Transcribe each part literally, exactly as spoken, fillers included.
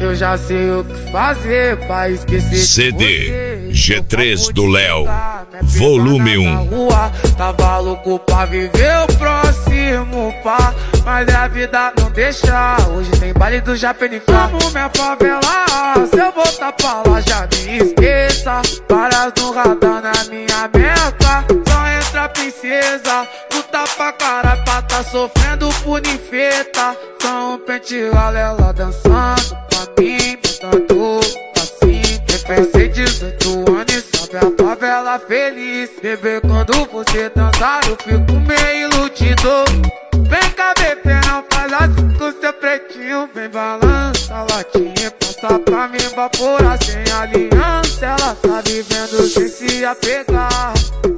Eu já sei o que fazer pra esquecer. C D G três do Léo, volume um. Tava louco pra viver o próximo pá, mas a vida não deixa. Hoje tem baile do Japenicá. Como minha favela, se eu voltar pra lá já me esqueça. Várias no radar na minha meta. Só entra princesa, luta pra cara pra tá sofrendo por ninfeta. Só um pente ela dançando pra mim, botando assim. Eu pensei dezoito anos e sabe a favela feliz. Bebê, quando você dançar eu fico meio iludido. Vem cá, bebê, não faz assim com seu pretinho. Vem balança a latinha, passa pra mim evaporar sem aliança. Ela tá vivendo sem se apegar.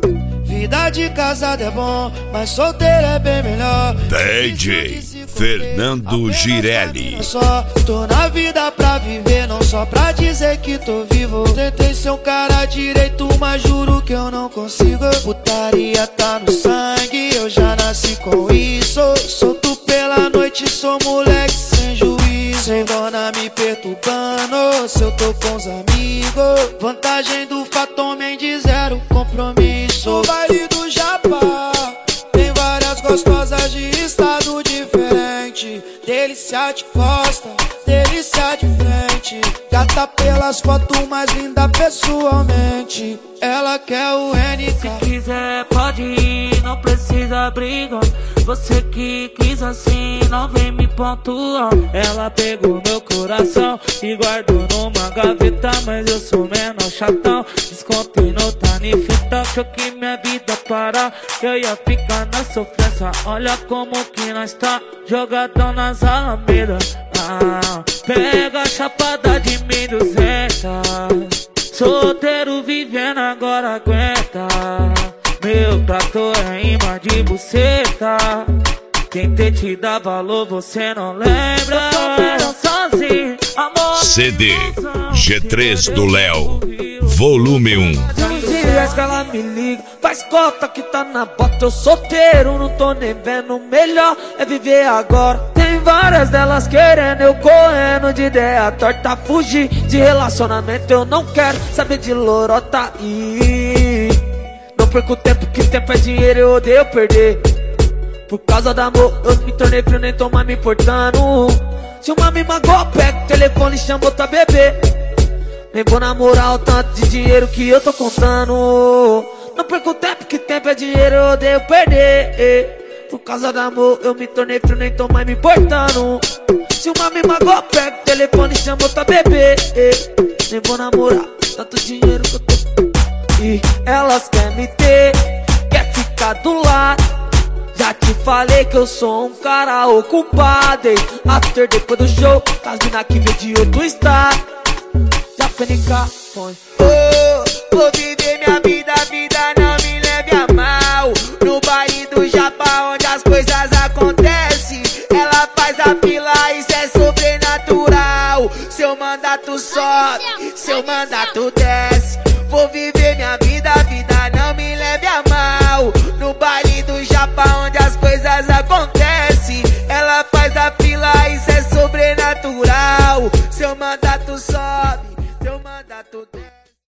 Vida de casado é bom, mas solteiro é bem melhor. D J Fernando Girelli. Só tô na vida pra viver, não só pra dizer que tô vivo. Tentei ser um cara direito, mas juro que eu não consigo. Putaria tá no sangue, eu já nasci com isso. Solto pela noite, sou moleque sem juízo. Sem dona me perturbando, se eu tô com os amigos. Vantagem do Fatom de zero compromisso. No baile do Japá tem várias gostosas de estado diferente. Delícia de costa, delícia de frente. Gata pelas fotos, mais linda pessoalmente. Ela quer o N K. Se quiser pode ir, não precisa brigar. Você que quis assim, não vem me pontuar. Ela pegou meu coração e guardou numa gaveta, mas eu sou menor chatão. Descontei no Tanifita, achou que minha vida parar, que eu ia ficar na sofrência. Olha como que nós tá, jogadão nas alamedas. Ah, pega a chapada de mil e duzentos. Solteiro vivendo agora aguenta. Meu trator é imã de buceta. Tentei te dar valor, você não lembra. Eu tô sozinho, amor. C D G três do Léo, volume um. Tem dias que ela me liga, faz cota que tá na bota. Eu solteiro, não tô nem vendo. Melhor é viver agora. Tem várias delas querendo, eu correndo de ideia torta. Fugir de relacionamento, eu não quero saber de lorota. E não perco tempo, que tempo é dinheiro, eu odeio perder. Por causa do amor, eu me tornei frio, nem tô mais me importando. Se uma me magoa, pega o telefone e chama outra bebê. Nem vou namorar o tanto de dinheiro que eu tô contando. Não perco tempo, que tempo é dinheiro, eu odeio perder. Por causa do amor, eu me tornei frio, nem tô mais me importando. Se uma me magoa, pega o telefone e chama outra bebê. Nem vou namorar tanto dinheiro que eu tô. E elas querem me ter, quer ficar do lado. Já te falei que eu sou um cara ocupado. After depois do show, as mina que veio de outro estado. Já penica, põe. Oh, vou viver minha vida, a vida não me leve a mal. No baile do Japão, onde as coisas acontecem, ela faz a fila, isso é sobrenatural. Seu mandato sobe, seu mandato desce.